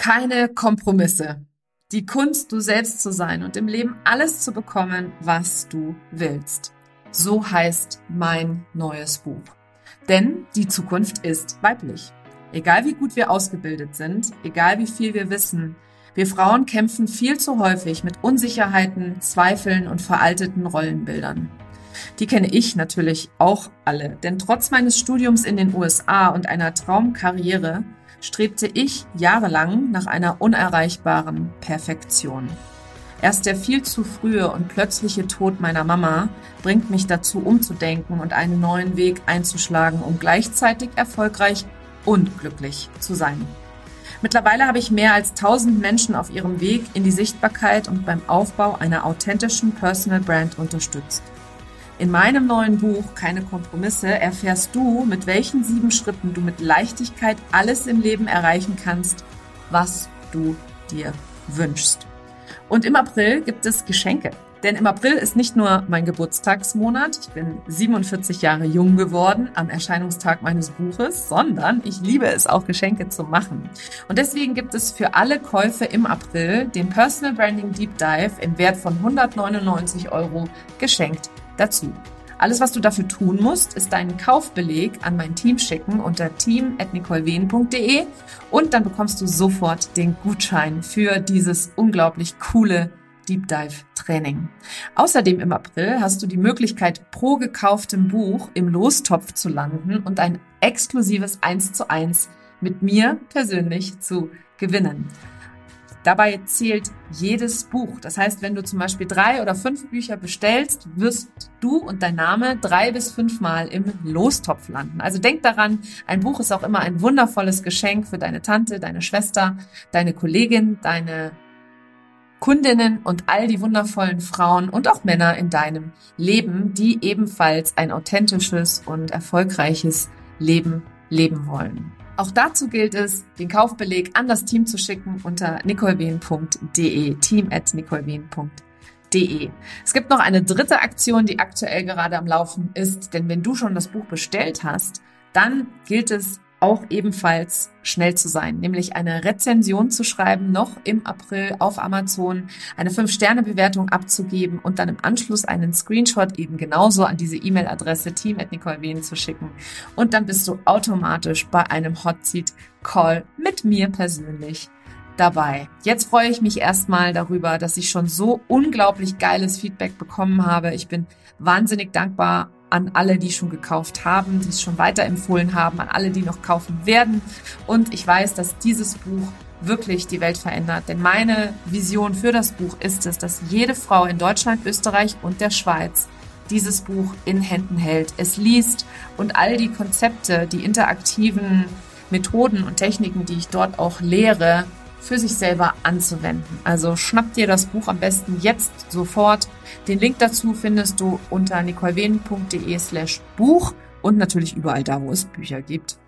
Keine Kompromisse. Die Kunst, du selbst zu sein und im Leben alles zu bekommen, was du willst. So heißt mein neues Buch. Denn die Zukunft ist weiblich. Egal wie gut wir ausgebildet sind, egal wie viel wir wissen, wir Frauen kämpfen viel zu häufig mit Unsicherheiten, Zweifeln und veralteten Rollenbildern. Die kenne ich natürlich auch alle, denn trotz meines Studiums in den USA und einer Traumkarriere strebte ich jahrelang nach einer unerreichbaren Perfektion. Erst der viel zu frühe und plötzliche Tod meiner Mama bringt mich dazu, umzudenken und einen neuen Weg einzuschlagen, um gleichzeitig erfolgreich und glücklich zu sein. Mittlerweile habe ich mehr als 1000 Menschen auf ihrem Weg in die Sichtbarkeit und beim Aufbau einer authentischen Personal Brand unterstützt. In meinem neuen Buch Keine Kompromisse erfährst du, mit welchen 7 Schritten du mit Leichtigkeit alles im Leben erreichen kannst, was du dir wünschst. Und im April gibt es Geschenke. Denn im April ist nicht nur mein Geburtstagsmonat, ich bin 47 Jahre jung geworden am Erscheinungstag meines Buches, sondern ich liebe es auch, Geschenke zu machen. Und deswegen gibt es für alle Käufe im April den Personal Branding Deep Dive im Wert von 199 € geschenkt dazu. Alles, was du dafür tun musst, ist deinen Kaufbeleg an mein Team schicken unter team@nicolewehn.de und dann bekommst du sofort den Gutschein für dieses unglaublich coole Deep Dive Training. Außerdem im April hast du die Möglichkeit, pro gekauftem Buch im Lostopf zu landen und ein exklusives 1:1 mit mir persönlich zu gewinnen. Dabei zählt jedes Buch. Das heißt, wenn du zum Beispiel 3 oder 5 Bücher bestellst, wirst du und dein Name 3 bis 5 Mal im Lostopf landen. Also denk daran, ein Buch ist auch immer ein wundervolles Geschenk für deine Tante, deine Schwester, deine Kollegin, deine Kundinnen und all die wundervollen Frauen und auch Männer in deinem Leben, die ebenfalls ein authentisches und erfolgreiches Leben leben wollen. Auch dazu gilt es, den Kaufbeleg an das Team zu schicken unter nicolewehn.de, team@nicolewehn.de. Es gibt noch eine dritte Aktion, die aktuell gerade am Laufen ist, denn wenn du schon das Buch bestellt hast, dann gilt es auch ebenfalls schnell zu sein, nämlich eine Rezension zu schreiben, noch im April auf Amazon, eine 5-Sterne-Bewertung abzugeben und dann im Anschluss einen Screenshot eben genauso an diese E-Mail-Adresse team@nicolewehn zu schicken. Und dann bist du automatisch bei einem Hot Seat Call mit mir persönlich dabei. Jetzt freue ich mich erstmal darüber, dass ich schon so unglaublich geiles Feedback bekommen habe. Ich bin wahnsinnig dankbar an alle, die schon gekauft haben, die es schon weiterempfohlen haben, an alle, die noch kaufen werden. Und ich weiß, dass dieses Buch wirklich die Welt verändert. Denn meine Vision für das Buch ist es, dass jede Frau in Deutschland, Österreich und der Schweiz dieses Buch in Händen hält, es liest und all die Konzepte, die interaktiven Methoden und Techniken, die ich dort auch lehre, für sich selber anzuwenden. Also schnapp dir das Buch am besten jetzt sofort. Den Link dazu findest du unter nicolewehn.de/Buch und natürlich überall da, wo es Bücher gibt.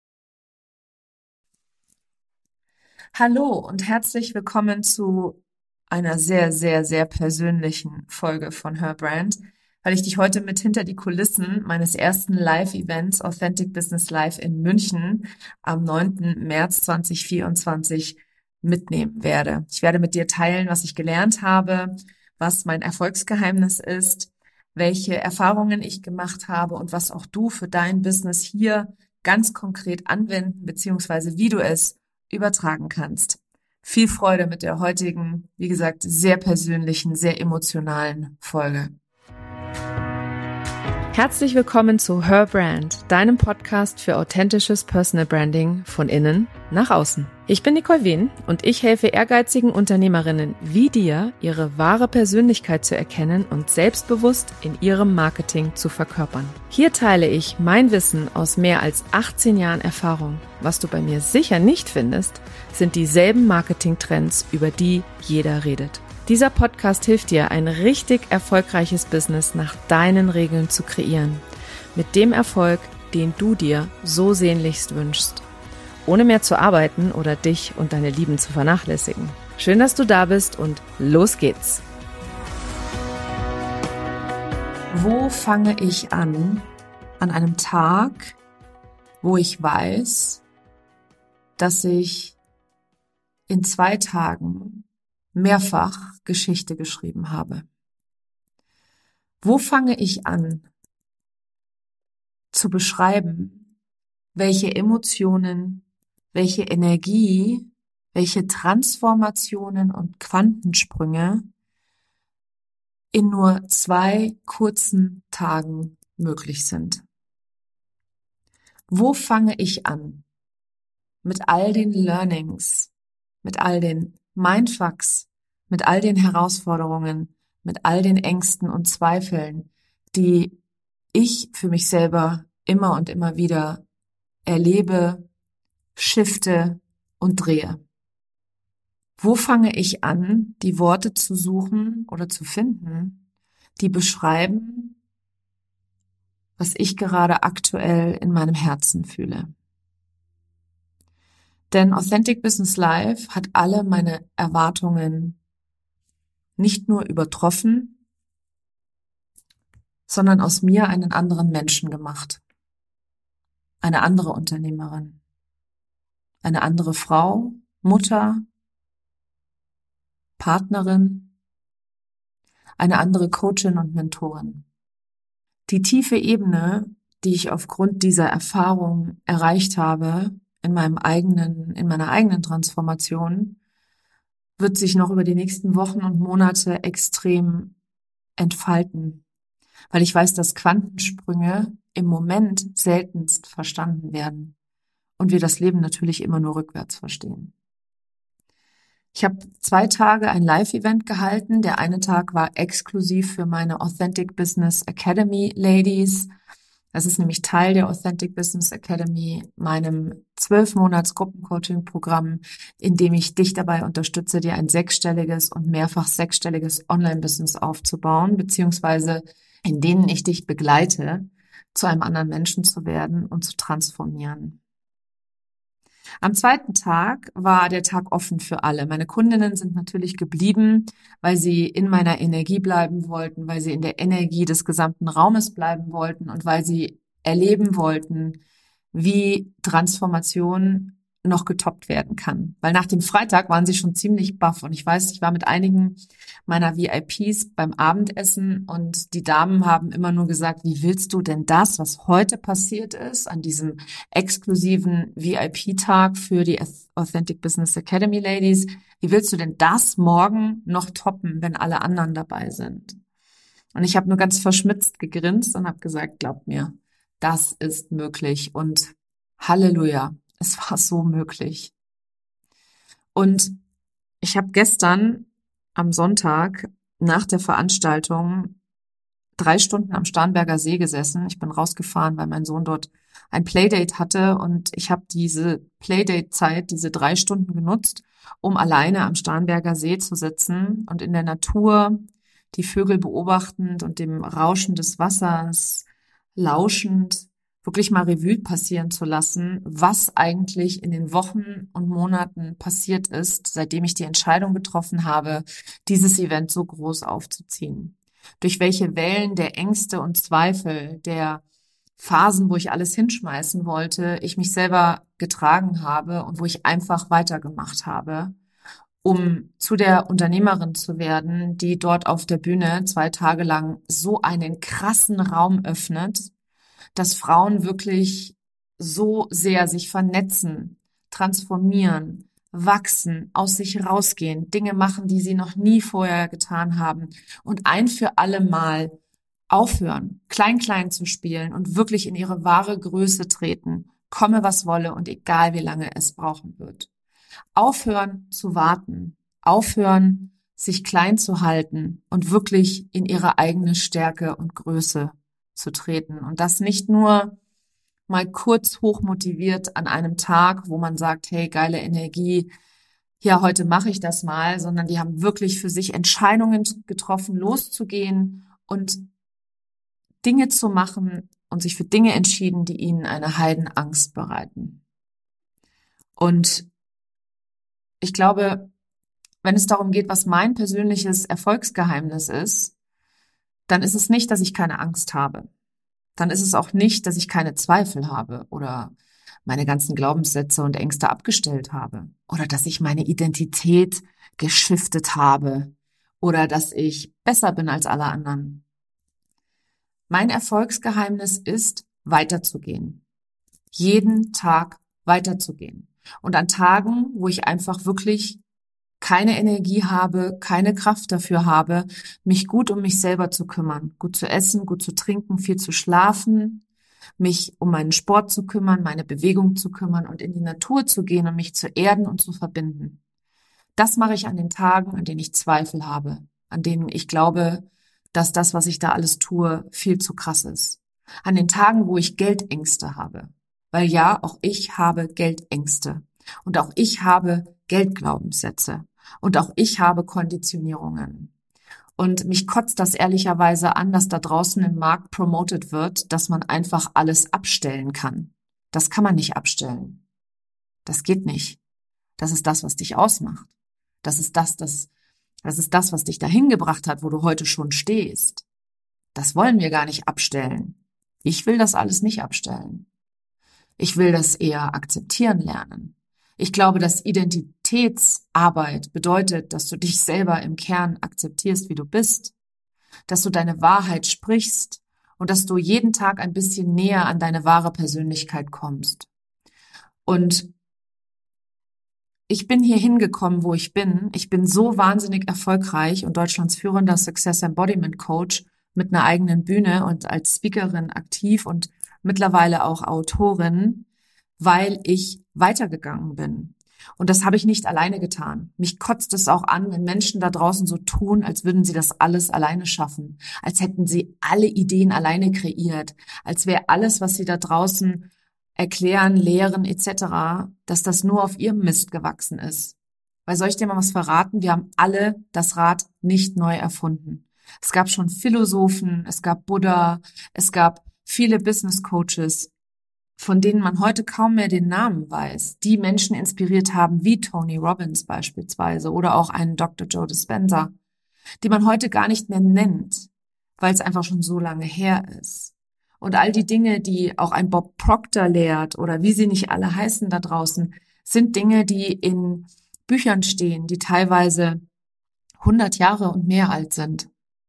Hallo und herzlich willkommen zu einer sehr, sehr, sehr persönlichen Folge von Her Brand, weil ich dich heute mit hinter die Kulissen meines ersten Live-Events Authentic Business Live in München am 9. März 2024 mitnehmen werde. Ich werde mit dir teilen, was ich gelernt habe, was mein Erfolgsgeheimnis ist, welche Erfahrungen ich gemacht habe und was auch du für dein Business hier ganz konkret anwenden bzw. wie du es übertragen kannst. Viel Freude mit der heutigen, wie gesagt, sehr persönlichen, sehr emotionalen Folge. Herzlich willkommen zu Her Brand, deinem Podcast für authentisches Personal Branding von innen nach außen. Ich bin Nicole Wehn und ich helfe ehrgeizigen Unternehmerinnen wie dir, ihre wahre Persönlichkeit zu erkennen und selbstbewusst in ihrem Marketing zu verkörpern. Hier teile ich mein Wissen aus mehr als 18 Jahren Erfahrung. Was du bei mir sicher nicht findest, sind dieselben Marketingtrends, über die jeder redet. Dieser Podcast hilft dir, ein richtig erfolgreiches Business nach deinen Regeln zu kreieren. Mit dem Erfolg, den du dir so sehnlichst wünschst. Ohne mehr zu arbeiten oder dich und deine Lieben zu vernachlässigen. Schön, dass du da bist und los geht's. Wo fange ich an einem Tag, wo ich weiß, dass ich in 2 Tagen mehrfach Geschichte geschrieben habe? Wo fange ich an zu beschreiben, welche Emotionen, welche Energie, welche Transformationen und Quantensprünge in nur 2 kurzen Tagen möglich sind? Wo fange ich an mit all den Learnings, mit all den Mindfucks, mit all den Herausforderungen, mit all den Ängsten und Zweifeln, die ich für mich selber immer und immer wieder erlebe, shifte und drehe? Wo fange ich an, die Worte zu suchen oder zu finden, die beschreiben, was ich gerade aktuell in meinem Herzen fühle? Denn Authentic Business Life hat alle meine Erwartungen nicht nur übertroffen, sondern aus mir einen anderen Menschen gemacht. Eine andere Unternehmerin. Eine andere Frau, Mutter, Partnerin, eine andere Coachin und Mentorin. Die tiefe Ebene, die ich aufgrund dieser Erfahrung erreicht habe in meiner eigenen Transformation, wird sich noch über die nächsten Wochen und Monate extrem entfalten, weil ich weiß, dass Quantensprünge im Moment seltenst verstanden werden und wir das Leben natürlich immer nur rückwärts verstehen. Ich habe 2 Tage ein Live-Event gehalten. Der eine Tag war exklusiv für meine Authentic Business Academy Ladies. Das ist nämlich Teil der Authentic Business Academy, meinem 12-Monats-Gruppencoaching-Programm, in dem ich dich dabei unterstütze, dir ein 6-stelliges und mehrfach 6-stelliges Online-Business aufzubauen, beziehungsweise in denen ich dich begleite, zu einem anderen Menschen zu werden und zu transformieren. Am 2. Tag war der Tag offen für alle. Meine Kundinnen sind natürlich geblieben, weil sie in meiner Energie bleiben wollten, weil sie in der Energie des gesamten Raumes bleiben wollten und weil sie erleben wollten, wie Transformation noch getoppt werden kann. Weil nach dem Freitag waren sie schon ziemlich baff und ich weiß, ich war mit einigen meiner VIPs beim Abendessen und die Damen haben immer nur gesagt, wie willst du denn das, was heute passiert ist, an diesem exklusiven VIP-Tag für die Authentic Business Academy Ladies, wie willst du denn das morgen noch toppen, wenn alle anderen dabei sind? Und ich habe nur ganz verschmitzt gegrinst und habe gesagt, glaubt mir, das ist möglich und Halleluja, es war so möglich. Und ich habe gestern am Sonntag nach der Veranstaltung 3 Stunden am Starnberger See gesessen. Ich bin rausgefahren, weil mein Sohn dort ein Playdate hatte und ich habe diese Playdate-Zeit, diese 3 Stunden genutzt, um alleine am Starnberger See zu sitzen und in der Natur die Vögel beobachtend und dem Rauschen des Wassers lauschend wirklich mal Revue passieren zu lassen, was eigentlich in den Wochen und Monaten passiert ist, seitdem ich die Entscheidung getroffen habe, dieses Event so groß aufzuziehen. Durch welche Wellen der Ängste und Zweifel, der Phasen, wo ich alles hinschmeißen wollte, ich mich selber getragen habe und wo ich einfach weitergemacht habe, um zu der Unternehmerin zu werden, die dort auf der Bühne 2 Tage lang so einen krassen Raum öffnet, dass Frauen wirklich so sehr sich vernetzen, transformieren, wachsen, aus sich rausgehen, Dinge machen, die sie noch nie vorher getan haben und ein für alle Mal aufhören, klein zu spielen und wirklich in ihre wahre Größe treten, komme was wolle und egal wie lange es brauchen wird. Aufhören zu warten, aufhören, sich klein zu halten und wirklich in ihre eigene Stärke und Größe zu treten. Und das nicht nur mal kurz hochmotiviert an einem Tag, wo man sagt, hey, geile Energie, ja, heute mache ich das mal, sondern die haben wirklich für sich Entscheidungen getroffen, loszugehen und Dinge zu machen und sich für Dinge entschieden, die ihnen eine Heidenangst bereiten. Und ich glaube, wenn es darum geht, was mein persönliches Erfolgsgeheimnis ist, dann ist es nicht, dass ich keine Angst habe. Dann ist es auch nicht, dass ich keine Zweifel habe oder meine ganzen Glaubenssätze und Ängste abgestellt habe oder dass ich meine Identität geschiftet habe oder dass ich besser bin als alle anderen. Mein Erfolgsgeheimnis ist, weiterzugehen. Jeden Tag weiterzugehen. Und an Tagen, wo ich einfach wirklich keine Energie habe, keine Kraft dafür habe, mich gut um mich selber zu kümmern, gut zu essen, gut zu trinken, viel zu schlafen, mich um meinen Sport zu kümmern, meine Bewegung zu kümmern und in die Natur zu gehen und mich zu erden und zu verbinden. Das mache ich an den Tagen, an denen ich Zweifel habe, an denen ich glaube, dass das, was ich da alles tue, viel zu krass ist. An den Tagen, wo ich Geldängste habe. Weil ja, auch ich habe Geldängste. Und auch ich habe Geldglaubenssätze. Und auch ich habe Konditionierungen. Und mich kotzt das ehrlicherweise an, dass da draußen im Markt promotet wird, dass man einfach alles abstellen kann. Das kann man nicht abstellen. Das geht nicht. Das ist das, was dich ausmacht. Das ist das, was dich dahin gebracht hat, wo du heute schon stehst. Das wollen wir gar nicht abstellen. Ich will das alles nicht abstellen. Ich will das eher akzeptieren lernen. Ich glaube, dass Identitätsarbeit bedeutet, dass du dich selber im Kern akzeptierst, wie du bist, dass du deine Wahrheit sprichst und dass du jeden Tag ein bisschen näher an deine wahre Persönlichkeit kommst. Und ich bin hier hingekommen, wo ich bin. Ich bin so wahnsinnig erfolgreich und Deutschlands führender Success Embodiment Coach mit einer eigenen Bühne und als Speakerin aktiv und mittlerweile auch Autorin, weil ich weitergegangen bin. Und das habe ich nicht alleine getan. Mich kotzt es auch an, wenn Menschen da draußen so tun, als würden sie das alles alleine schaffen, als hätten sie alle Ideen alleine kreiert, als wäre alles, was sie da draußen erklären, lehren etc., dass das nur auf ihrem Mist gewachsen ist. Weil soll ich dir mal was verraten? Wir haben alle das Rad nicht neu erfunden. Es gab schon Philosophen, es gab Buddha, es gab viele Business Coaches, von denen man heute kaum mehr den Namen weiß, die Menschen inspiriert haben, wie Tony Robbins beispielsweise oder auch einen Dr. Joe Dispenza, die man heute gar nicht mehr nennt, weil es einfach schon so lange her ist. Und all die Dinge, die auch ein Bob Proctor lehrt oder wie sie nicht alle heißen da draußen, sind Dinge, die in Büchern stehen, die teilweise 100 Jahre und mehr alt sind.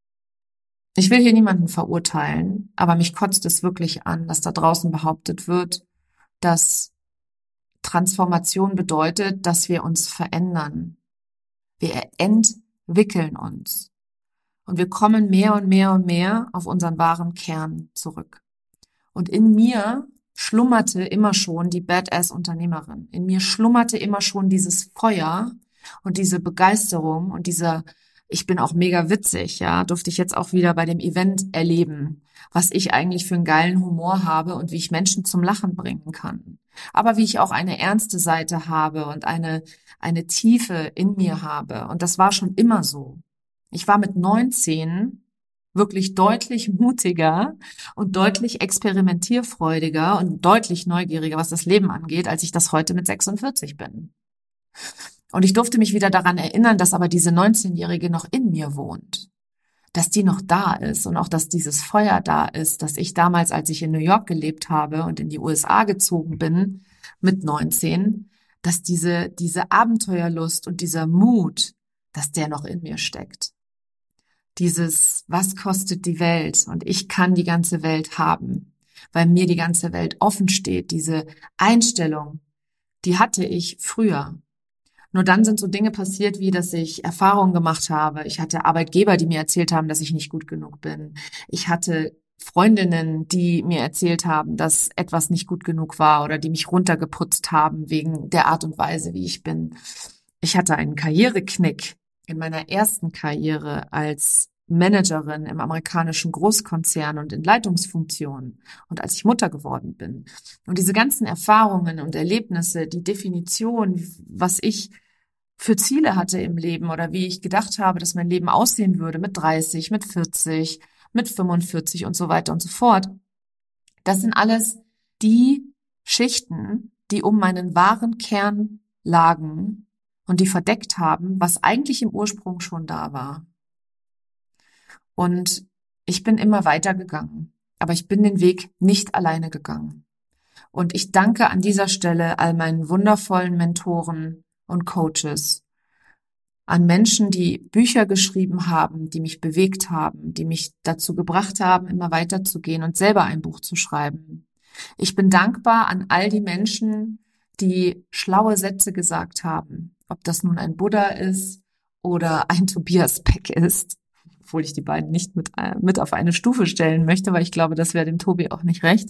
Ich will hier niemanden verurteilen, aber mich kotzt es wirklich an, dass da draußen behauptet wird, dass Transformation bedeutet, dass wir uns verändern. Wir entwickeln uns. Und wir kommen mehr und mehr und mehr auf unseren wahren Kern zurück. Und in mir schlummerte immer schon die Badass-Unternehmerin. In mir schlummerte immer schon dieses Feuer und diese Begeisterung und dieser, ich bin auch mega witzig, ja, durfte ich jetzt auch wieder bei dem Event erleben, was ich eigentlich für einen geilen Humor habe und wie ich Menschen zum Lachen bringen kann. Aber wie ich auch eine ernste Seite habe und eine Tiefe in mir habe. Und das war schon immer so. Ich war mit 19 wirklich deutlich mutiger und deutlich experimentierfreudiger und deutlich neugieriger, was das Leben angeht, als ich das heute mit 46 bin. Und ich durfte mich wieder daran erinnern, dass aber diese 19-Jährige noch in mir wohnt, dass die noch da ist und auch, dass dieses Feuer da ist, dass ich damals, als ich in New York gelebt habe und in die USA gezogen bin mit 19, dass diese Abenteuerlust und dieser Mut, dass der noch in mir steckt. Dieses, was kostet die Welt? Und ich kann die ganze Welt haben, weil mir die ganze Welt offen steht. Diese Einstellung, die hatte ich früher. Nur dann sind so Dinge passiert, wie dass ich Erfahrungen gemacht habe. Ich hatte Arbeitgeber, die mir erzählt haben, dass ich nicht gut genug bin. Ich hatte Freundinnen, die mir erzählt haben, dass etwas nicht gut genug war oder die mich runtergeputzt haben wegen der Art und Weise, wie ich bin. Ich hatte einen Karriereknick in meiner ersten Karriere als Managerin im amerikanischen Großkonzern und in Leitungsfunktionen und als ich Mutter geworden bin. Und diese ganzen Erfahrungen und Erlebnisse, die Definition, was ich für Ziele hatte im Leben oder wie ich gedacht habe, dass mein Leben aussehen würde mit 30, mit 40, mit 45 und so weiter und so fort. Das sind alles die Schichten, die um meinen wahren Kern lagen und die verdeckt haben, was eigentlich im Ursprung schon da war. Und ich bin immer weitergegangen, aber ich bin den Weg nicht alleine gegangen. Und ich danke an dieser Stelle all meinen wundervollen Mentoren und Coaches, an Menschen, die Bücher geschrieben haben, die mich bewegt haben, die mich dazu gebracht haben, immer weiterzugehen und selber ein Buch zu schreiben. Ich bin dankbar an all die Menschen, die schlaue Sätze gesagt haben, ob das nun ein Buddha ist oder ein Tobias Beck ist, obwohl ich die beiden nicht mit auf eine Stufe stellen möchte, weil ich glaube, das wäre dem Tobi auch nicht recht.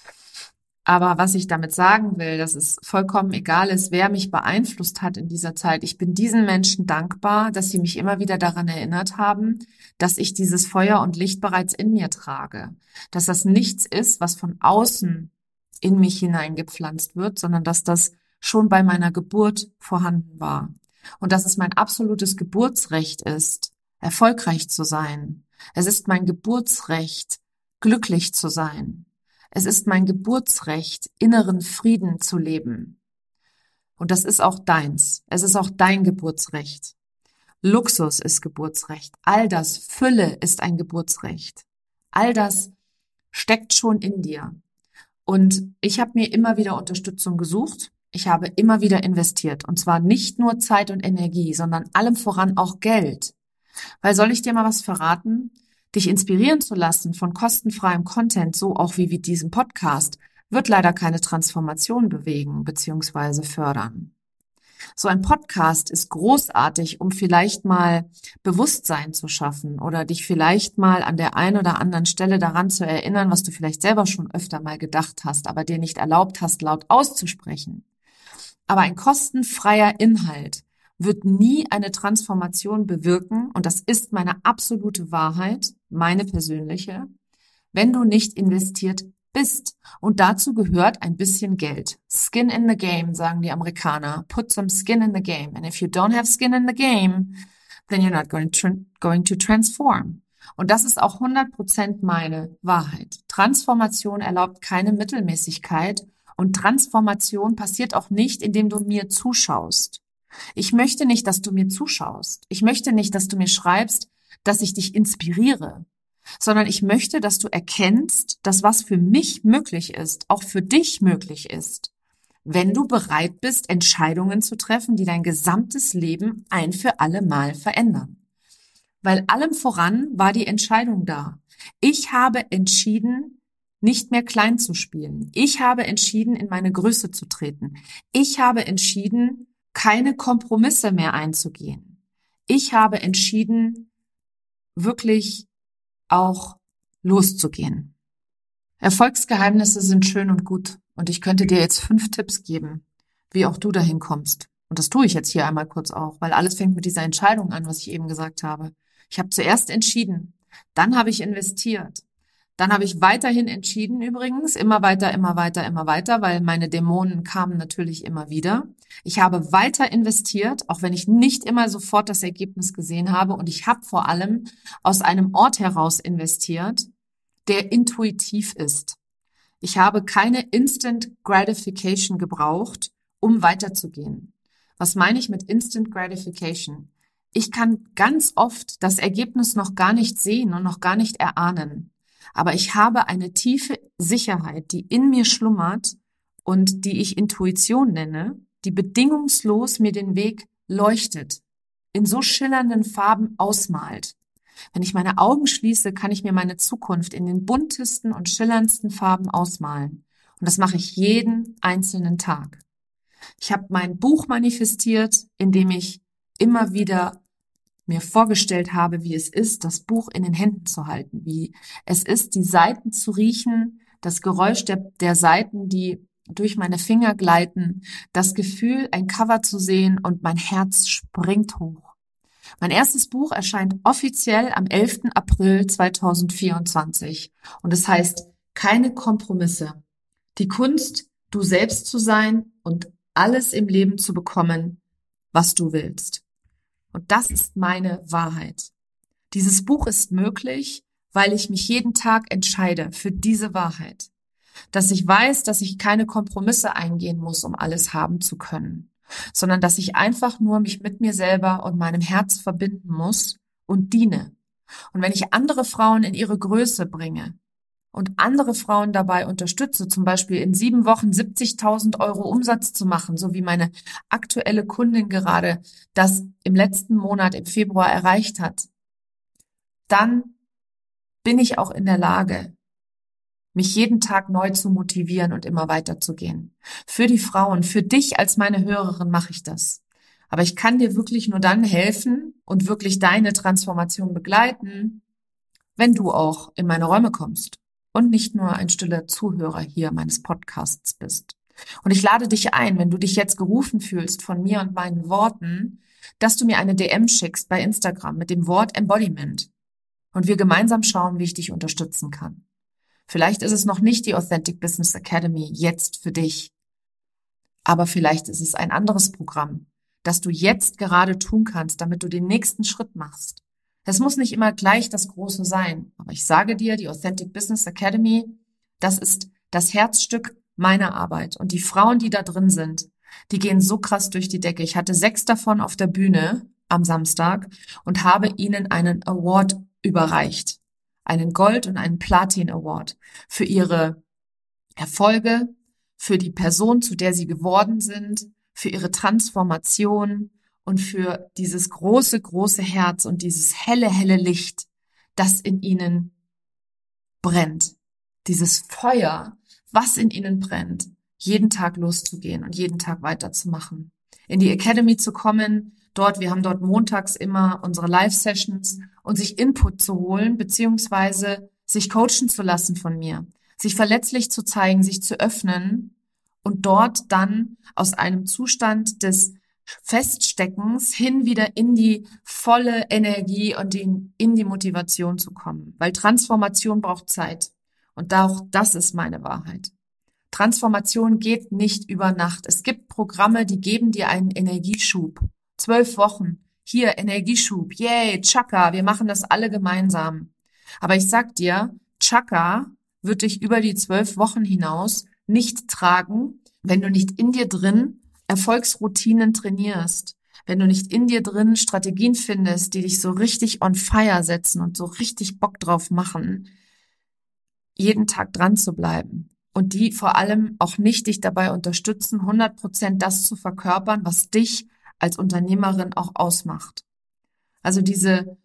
Aber was ich damit sagen will, dass es vollkommen egal ist, wer mich beeinflusst hat in dieser Zeit. Ich bin diesen Menschen dankbar, dass sie mich immer wieder daran erinnert haben, dass ich dieses Feuer und Licht bereits in mir trage. Dass das nichts ist, was von außen in mich hineingepflanzt wird, sondern dass das schon bei meiner Geburt vorhanden war. Und dass es mein absolutes Geburtsrecht ist, erfolgreich zu sein. Es ist mein Geburtsrecht, glücklich zu sein. Es ist mein Geburtsrecht, inneren Frieden zu leben. Und das ist auch deins. Es ist auch dein Geburtsrecht. Luxus ist Geburtsrecht. All das, Fülle ist ein Geburtsrecht. All das steckt schon in dir. Und ich habe mir immer wieder Unterstützung gesucht. Ich habe immer wieder investiert. Und zwar nicht nur Zeit und Energie, sondern allem voran auch Geld. Weil soll ich dir mal was verraten? Dich inspirieren zu lassen von kostenfreiem Content, so auch wie diesem Podcast, wird leider keine Transformation bewegen bzw. fördern. So ein Podcast ist großartig, um vielleicht mal Bewusstsein zu schaffen oder dich vielleicht mal an der einen oder anderen Stelle daran zu erinnern, was du vielleicht selber schon öfter mal gedacht hast, aber dir nicht erlaubt hast, laut auszusprechen. Aber ein kostenfreier Inhalt wird nie eine Transformation bewirken, und das ist meine absolute Wahrheit, meine persönliche, wenn du nicht investiert bist. Und dazu gehört ein bisschen Geld. Skin in the game, sagen die Amerikaner. Put some skin in the game. And if you don't have skin in the game, then you're not going to transform. Und das ist auch 100% meine Wahrheit. Transformation erlaubt keine Mittelmäßigkeit, und Transformation passiert auch nicht, indem du mir zuschaust. Ich möchte nicht, dass du mir zuschaust. Ich möchte nicht, dass du mir schreibst, dass ich dich inspiriere, sondern ich möchte, dass du erkennst, dass was für mich möglich ist, auch für dich möglich ist, wenn du bereit bist, Entscheidungen zu treffen, die dein gesamtes Leben ein für alle Mal verändern. Weil allem voran war die Entscheidung da. Ich habe entschieden, nicht mehr klein zu spielen. Ich habe entschieden, in meine Größe zu treten. Ich habe entschieden, keine Kompromisse mehr einzugehen. Ich habe entschieden, wirklich auch loszugehen. Erfolgsgeheimnisse sind schön und gut, und ich könnte dir jetzt 5 Tipps geben, wie auch du dahin kommst. Und das tue ich jetzt hier einmal kurz auch, weil alles fängt mit dieser Entscheidung an, was ich eben gesagt habe. Ich habe zuerst entschieden, dann habe ich investiert. Dann habe ich weiterhin entschieden übrigens, immer weiter, weil meine Dämonen kamen natürlich immer wieder. Ich habe weiter investiert, auch wenn ich nicht immer sofort das Ergebnis gesehen habe. Und ich habe vor allem aus einem Ort heraus investiert, der intuitiv ist. Ich habe keine Instant Gratification gebraucht, um weiterzugehen. Was meine ich mit Instant Gratification? Ich kann ganz oft das Ergebnis noch gar nicht sehen und noch gar nicht erahnen. Aber ich habe eine tiefe Sicherheit, die in mir schlummert und die ich Intuition nenne, die bedingungslos mir den Weg leuchtet, in so schillernden Farben ausmalt. Wenn ich meine Augen schließe, kann ich mir meine Zukunft in den buntesten und schillerndsten Farben ausmalen. Und das mache ich jeden einzelnen Tag. Ich habe mein Buch manifestiert, indem ich immer wieder mir vorgestellt habe, wie es ist, das Buch in den Händen zu halten, wie es ist, die Seiten zu riechen, das Geräusch der Seiten, die durch meine Finger gleiten, das Gefühl, ein Cover zu sehen, und mein Herz springt hoch. Mein erstes Buch erscheint offiziell am 11. April 2024 und es heißt Keine Kompromisse. Die Kunst, du selbst zu sein und alles im Leben zu bekommen, was du willst. Und das ist meine Wahrheit. Dieses Buch ist möglich, weil ich mich jeden Tag entscheide für diese Wahrheit. Dass ich weiß, dass ich keine Kompromisse eingehen muss, um alles haben zu können, sondern dass ich einfach nur mich mit mir selber und meinem Herz verbinden muss und diene. Und wenn ich andere Frauen in ihre Größe bringe und andere Frauen dabei unterstütze, zum Beispiel in 7 Wochen 70.000 Euro Umsatz zu machen, so wie meine aktuelle Kundin gerade das im letzten Monat im Februar erreicht hat, dann bin ich auch in der Lage, mich jeden Tag neu zu motivieren und immer weiterzugehen. Für die Frauen, für dich als meine Hörerin mache ich das. Aber ich kann dir wirklich nur dann helfen und wirklich deine Transformation begleiten, wenn du auch in meine Räume kommst und nicht nur ein stiller Zuhörer hier meines Podcasts bist. Und ich lade dich ein, wenn du dich jetzt gerufen fühlst von mir und meinen Worten, dass du mir eine DM schickst bei Instagram mit dem Wort Embodiment und wir gemeinsam schauen, wie ich dich unterstützen kann. Vielleicht ist es noch nicht die Authentic Business Academy jetzt für dich, aber vielleicht ist es ein anderes Programm, das du jetzt gerade tun kannst, damit du den nächsten Schritt machst. Es muss nicht immer gleich das Große sein, aber ich sage dir, die Authentic Business Academy, das ist das Herzstück meiner Arbeit. Und die Frauen, die da drin sind, die gehen so krass durch die Decke. Ich hatte 6 davon auf der Bühne am Samstag und habe ihnen einen Award überreicht. Einen Gold- und einen Platin-Award für ihre Erfolge, für die Person, zu der sie geworden sind, für ihre Transformation und für dieses große, große Herz und dieses helle, helle Licht, das in ihnen brennt. Dieses Feuer, was in ihnen brennt, jeden Tag loszugehen und jeden Tag weiterzumachen. In die Academy zu kommen, wir haben dort montags immer unsere Live-Sessions und sich Input zu holen, beziehungsweise sich coachen zu lassen von mir, sich verletzlich zu zeigen, sich zu öffnen und dort dann aus einem Zustand des Feststeckens hin wieder in die volle Energie und in die Motivation zu kommen. Weil Transformation braucht Zeit. Und auch das ist meine Wahrheit. Transformation geht nicht über Nacht. Es gibt Programme, die geben dir einen Energieschub. 12 Wochen. Hier, Energieschub. Yay, Chaka. Wir machen das alle gemeinsam. Aber ich sag dir, Chaka wird dich über die 12 Wochen hinaus nicht tragen, wenn du nicht in dir drin Erfolgsroutinen trainierst, wenn du nicht in dir drin Strategien findest, die dich so richtig on fire setzen und so richtig Bock drauf machen, jeden Tag dran zu bleiben und die vor allem auch nicht dich dabei unterstützen, 100% das zu verkörpern, was dich als Unternehmerin auch ausmacht. Also diese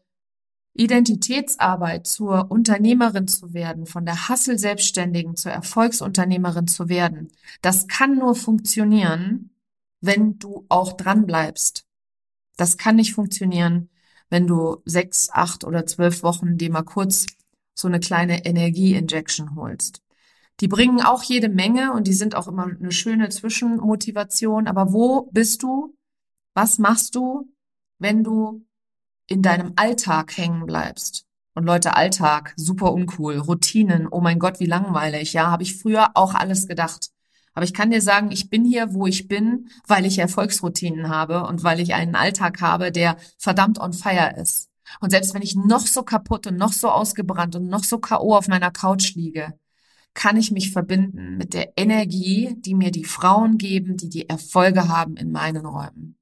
Identitätsarbeit zur Unternehmerin zu werden, von der Hustle-Selbstständigen zur Erfolgsunternehmerin zu werden, das kann nur funktionieren, wenn du auch dran bleibst. Das kann nicht funktionieren, wenn du 6, 8 oder 12 Wochen dir mal kurz so eine kleine Energie-Injection holst. Die bringen auch jede Menge und die sind auch immer eine schöne Zwischenmotivation. Aber wo bist du? Was machst du, wenn du in deinem Alltag hängen bleibst? Und Leute, Alltag, super uncool. Routinen, oh mein Gott, wie langweilig. Ja, habe ich früher auch alles gedacht. Aber ich kann dir sagen, ich bin hier, wo ich bin, weil ich Erfolgsroutinen habe und weil ich einen Alltag habe, der verdammt on fire ist. Und selbst wenn ich noch so kaputt und noch so ausgebrannt und noch so K.O. auf meiner Couch liege, kann ich mich verbinden mit der Energie, die mir die Frauen geben, die die Erfolge haben in meinen Räumen.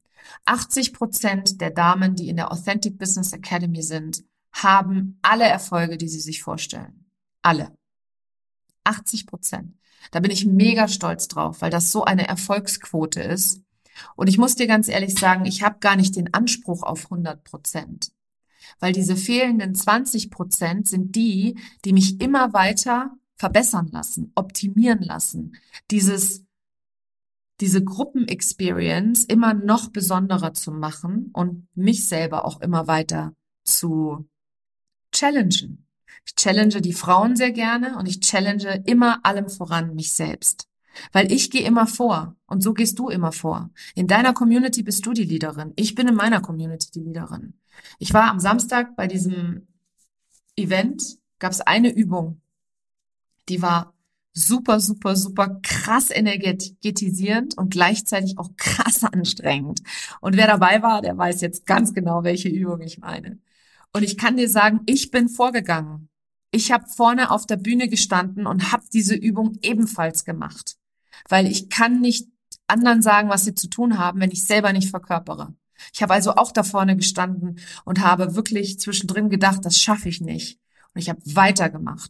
80% der Damen, die in der Authentic Business Academy sind, haben alle Erfolge, die sie sich vorstellen. Alle. 80%. Da bin ich mega stolz drauf, weil das so eine Erfolgsquote ist. Und ich muss dir ganz ehrlich sagen, ich habe gar nicht den Anspruch auf 100%. Weil diese fehlenden 20% sind die mich immer weiter verbessern lassen, optimieren lassen. Diese Gruppenexperience immer noch besonderer zu machen und mich selber auch immer weiter zu challengen. Ich challenge die Frauen sehr gerne und ich challenge immer allem voran mich selbst. Weil ich gehe immer vor und so gehst du immer vor. In deiner Community bist du die Leaderin. Ich bin in meiner Community die Leaderin. Ich war am Samstag bei diesem Event, gab es eine Übung, die war super, super, super krass energetisierend und gleichzeitig auch krass anstrengend. Und wer dabei war, der weiß jetzt ganz genau, welche Übung ich meine. Und ich kann dir sagen, ich bin vorgegangen. Ich habe vorne auf der Bühne gestanden und habe diese Übung ebenfalls gemacht. Weil ich kann nicht anderen sagen, was sie zu tun haben, wenn ich selber nicht verkörpere. Ich habe also auch da vorne gestanden und habe wirklich zwischendrin gedacht, das schaffe ich nicht. Und ich habe weitergemacht.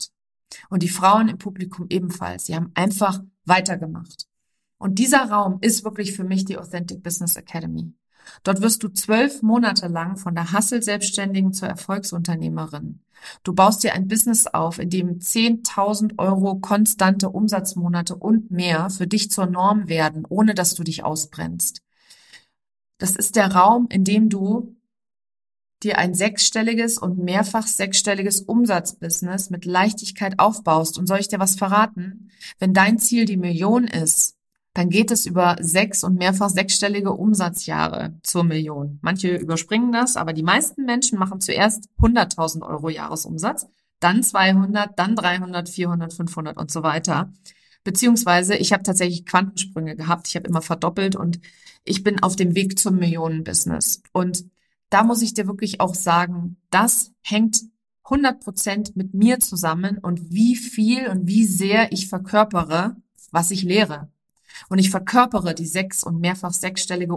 Und die Frauen im Publikum ebenfalls. Sie haben einfach weitergemacht. Und dieser Raum ist wirklich für mich die Authentic Business Academy. Dort wirst du 12 Monate lang von der Hustle-Selbstständigen zur Erfolgsunternehmerin. Du baust dir ein Business auf, in dem 10.000 Euro konstante Umsatzmonate und mehr für dich zur Norm werden, ohne dass du dich ausbrennst. Das ist der Raum, in dem du dir ein sechsstelliges und mehrfach sechsstelliges Umsatzbusiness mit Leichtigkeit aufbaust. Und soll ich dir was verraten? Wenn dein Ziel die Million ist, dann geht es über 6 und mehrfach sechsstellige Umsatzjahre zur Million. Manche überspringen das, aber die meisten Menschen machen zuerst 100.000 Euro Jahresumsatz, dann 200, dann 300, 400, 500 und so weiter. Beziehungsweise ich habe tatsächlich Quantensprünge gehabt. Ich habe immer verdoppelt und ich bin auf dem Weg zum Millionenbusiness. Und da muss ich dir wirklich auch sagen, das hängt 100% mit mir zusammen und wie viel und wie sehr ich verkörpere, was ich lehre. Und ich verkörpere die 6- und mehrfach sechsstellige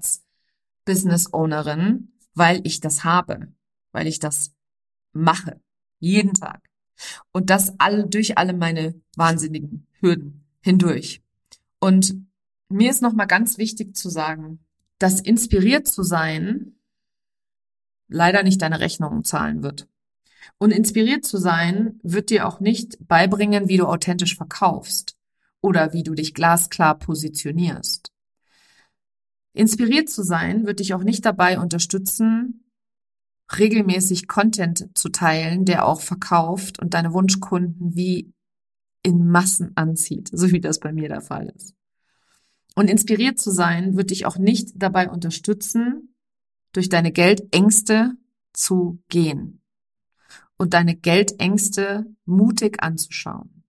Umsatz-Business-Ownerin, weil ich das habe, weil ich das mache, jeden Tag. Und das durch alle meine wahnsinnigen Hürden hindurch. Und mir ist nochmal ganz wichtig zu sagen, dass inspiriert zu sein leider nicht deine Rechnungen zahlen wird. Und inspiriert zu sein wird dir auch nicht beibringen, wie du authentisch verkaufst oder wie du dich glasklar positionierst. Inspiriert zu sein wird dich auch nicht dabei unterstützen, regelmäßig Content zu teilen, der auch verkauft und deine Wunschkunden wie in Massen anzieht, so wie das bei mir der Fall ist. Und inspiriert zu sein wird dich auch nicht dabei unterstützen, durch deine Geldängste zu gehen und deine Geldängste mutig anzuschauen.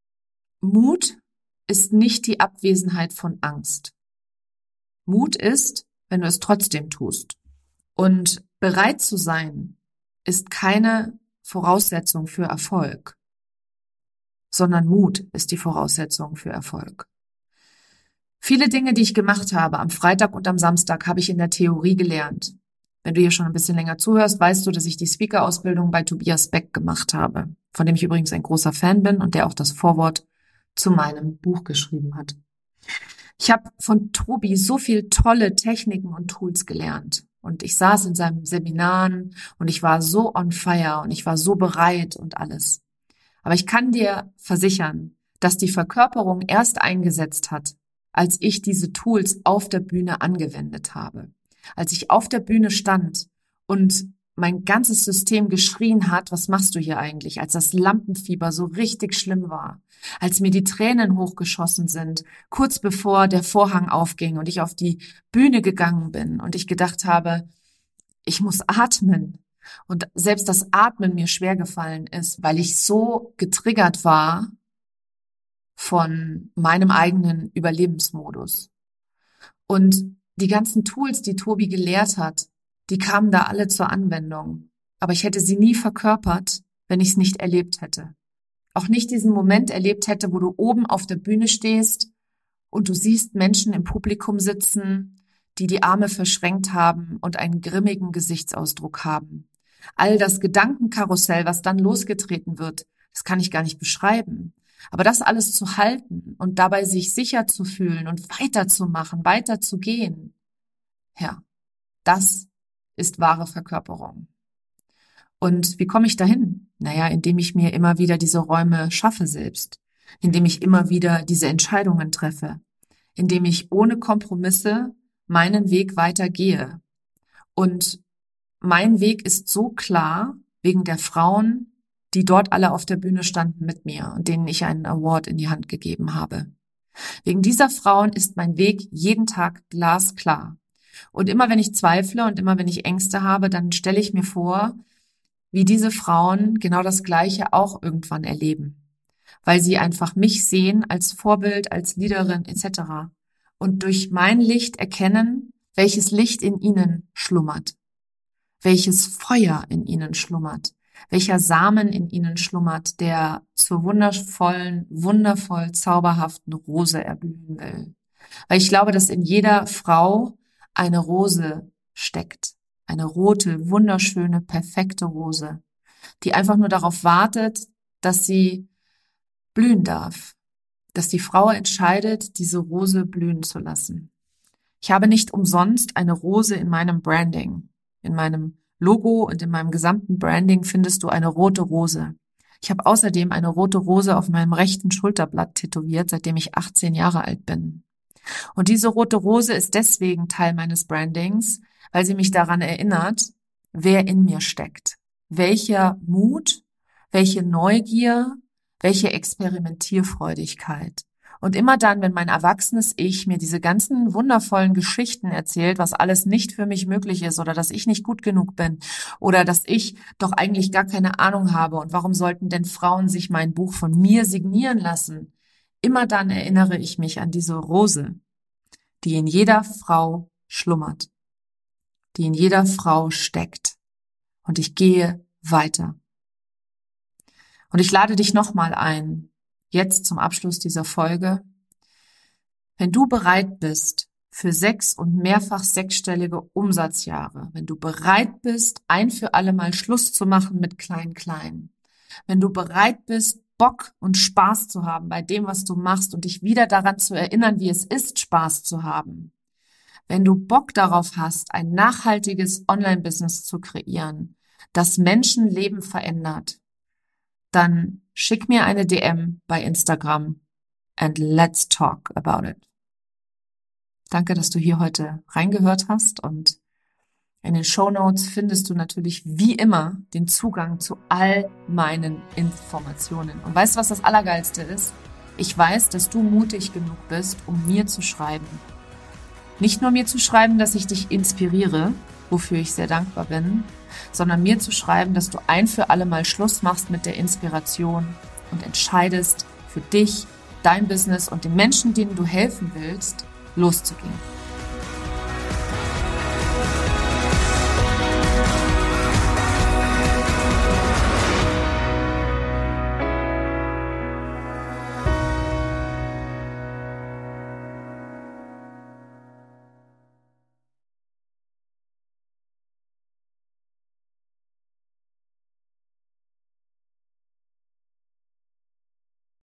Mut ist nicht die Abwesenheit von Angst. Mut ist, wenn du es trotzdem tust. Und bereit zu sein ist keine Voraussetzung für Erfolg, sondern Mut ist die Voraussetzung für Erfolg. Viele Dinge, die ich gemacht habe am Freitag und am Samstag, habe ich in der Theorie gelernt. Wenn du hier schon ein bisschen länger zuhörst, weißt du, dass ich die Speaker-Ausbildung bei Tobias Beck gemacht habe, von dem ich übrigens ein großer Fan bin und der auch das Vorwort zu meinem Buch geschrieben hat. Ich habe von Tobi so viel tolle Techniken und Tools gelernt. Und ich saß in seinen Seminaren und ich war so on fire und ich war so bereit und alles. Aber ich kann dir versichern, dass die Verkörperung erst eingesetzt hat, als ich diese Tools auf der Bühne angewendet habe. Als ich auf der Bühne stand und mein ganzes System geschrien hat, was machst du hier eigentlich? Als das Lampenfieber so richtig schlimm war. Als mir die Tränen hochgeschossen sind, kurz bevor der Vorhang aufging und ich auf die Bühne gegangen bin und ich gedacht habe, ich muss atmen. Und selbst das Atmen mir schwer gefallen ist, weil ich so getriggert war von meinem eigenen Überlebensmodus. Und die ganzen Tools, die Tobi gelehrt hat, die kamen da alle zur Anwendung. Aber ich hätte sie nie verkörpert, wenn ich es nicht erlebt hätte. Auch nicht diesen Moment erlebt hätte, wo du oben auf der Bühne stehst und du siehst Menschen im Publikum sitzen, die die Arme verschränkt haben und einen grimmigen Gesichtsausdruck haben. All das Gedankenkarussell, was dann losgetreten wird, das kann ich gar nicht beschreiben. Aber das alles zu halten und dabei sich sicher zu fühlen und weiterzumachen, weiterzugehen, ja, das ist wahre Verkörperung. Und wie komme ich dahin? Naja, indem ich mir immer wieder diese Räume schaffe selbst, indem ich immer wieder diese Entscheidungen treffe, indem ich ohne Kompromisse meinen Weg weitergehe. Und mein Weg ist so klar wegen der Frauen, die dort alle auf der Bühne standen mit mir und denen ich einen Award in die Hand gegeben habe. Wegen dieser Frauen ist mein Weg jeden Tag glasklar. Und immer wenn ich zweifle und immer wenn ich Ängste habe, dann stelle ich mir vor, wie diese Frauen genau das Gleiche auch irgendwann erleben, weil sie einfach mich sehen als Vorbild, als Leaderin etc. und durch mein Licht erkennen, welches Licht in ihnen schlummert, welches Feuer in ihnen schlummert, welcher Samen in ihnen schlummert, der zur wundervollen, wundervoll zauberhaften Rose erblühen will. Weil ich glaube, dass in jeder Frau eine Rose steckt. Eine rote, wunderschöne, perfekte Rose, die einfach nur darauf wartet, dass sie blühen darf, dass die Frau entscheidet, diese Rose blühen zu lassen. Ich habe nicht umsonst eine Rose in meinem Branding. In meinem Logo und in meinem gesamten Branding findest du eine rote Rose. Ich habe außerdem eine rote Rose auf meinem rechten Schulterblatt tätowiert, seitdem ich 18 Jahre alt bin. Und diese rote Rose ist deswegen Teil meines Brandings, weil sie mich daran erinnert, wer in mir steckt. Welcher Mut, welche Neugier, welche Experimentierfreudigkeit. Und immer dann, wenn mein erwachsenes Ich mir diese ganzen wundervollen Geschichten erzählt, was alles nicht für mich möglich ist oder dass ich nicht gut genug bin oder dass ich doch eigentlich gar keine Ahnung habe und warum sollten denn Frauen sich mein Buch von mir signieren lassen? Immer dann erinnere ich mich an diese Rose, die in jeder Frau schlummert, die in jeder Frau steckt. Und ich gehe weiter. Und ich lade dich nochmal ein, jetzt zum Abschluss dieser Folge. Wenn du bereit bist für 6- und mehrfach sechsstellige Umsatzjahre, wenn du bereit bist, ein für alle Mal Schluss zu machen mit Klein-Klein, wenn du bereit bist, Bock und Spaß zu haben bei dem, was du machst und dich wieder daran zu erinnern, wie es ist, Spaß zu haben, wenn du Bock darauf hast, ein nachhaltiges Online-Business zu kreieren, das Menschenleben verändert, dann schick mir eine DM bei Instagram and let's talk about it. Danke, dass du hier heute reingehört hast und in den Shownotes findest du natürlich wie immer den Zugang zu all meinen Informationen. Und weißt du, was das Allergeilste ist? Ich weiß, dass du mutig genug bist, um mir zu schreiben. Nicht nur mir zu schreiben, dass ich dich inspiriere, wofür ich sehr dankbar bin, sondern mir zu schreiben, dass du ein für alle Mal Schluss machst mit der Inspiration und entscheidest, für dich, dein Business und den Menschen, denen du helfen willst, loszugehen.